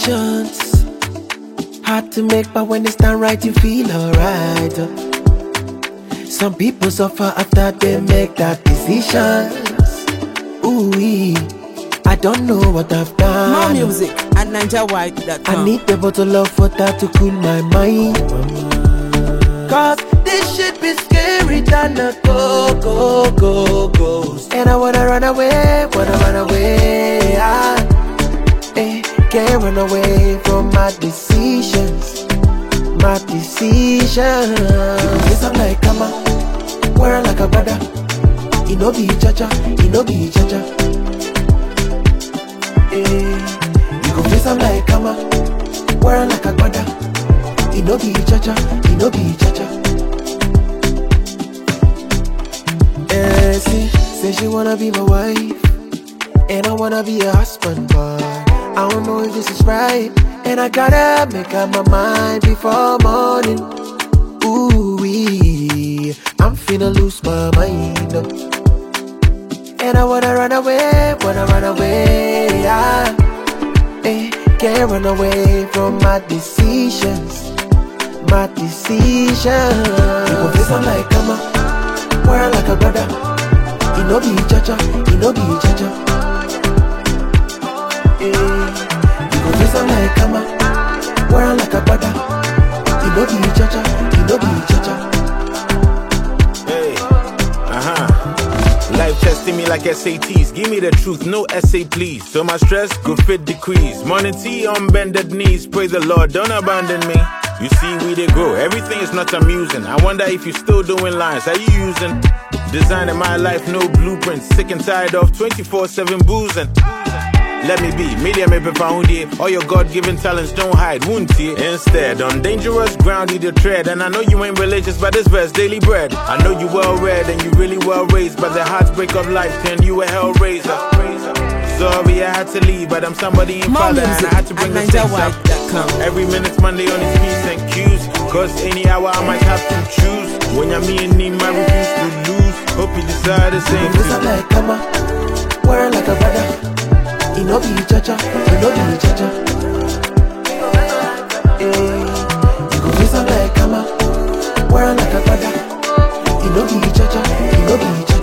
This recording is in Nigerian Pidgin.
decisions. Hard to make, but when it's done right, you feel alright. Some people suffer after they make that decisions. Ooh-wee, I don't know what I've done. More music at NigerWide.com. I need a bottle of water to cool my mind. Cause this shit be scary than a go. And I wanna run away. Can't run away from my decisions. You say I'm like Kama, we're like a brother. You know be cha-cha. You go face I'm like Kama, we're like a brother. You know be cha-cha. Say she wanna be my wife, and I wanna be a husband, but I don't know if this is right, and I gotta make up my mind before morning. Ooh-wee, I'm finna lose my mind, and I wanna run away, can't run away from my decisions. You go face I'm like Kama, we're like a brother. You know be cha-cha. You go face I'm like Kama, we're like a brother. You know be cha-cha. Hey, life testing me like SATs. Give me the truth, no essay please. So my stress could fit decrease. Morning tea on bended knees. Praise the Lord, don't abandon me. You see we they grow, everything is not amusing. I wonder if you still doing lines, are you using? Designing my life, no blueprints. Sick and tired of 24/7 boozing. Let me be, media me found here. All your God-given talents don't hide, won't you? Instead, on dangerous ground you tread. And I know you ain't religious, but this verse daily bread. I know you well read and you really well raised, but the heartbreak of life turned you a hellraiser. Sorry I had to leave, but I'm somebody in father and I had to bring the stakes up. Every minute's Monday on his P's and Q's, cause any hour I might have to choose. When you're me and need my refuse to lose. Hope you decide the same too. I'm like Kama, we're like a brother. You know be cha-cha. You go face I'm like Kama, we're like a brother. You know be cha-cha.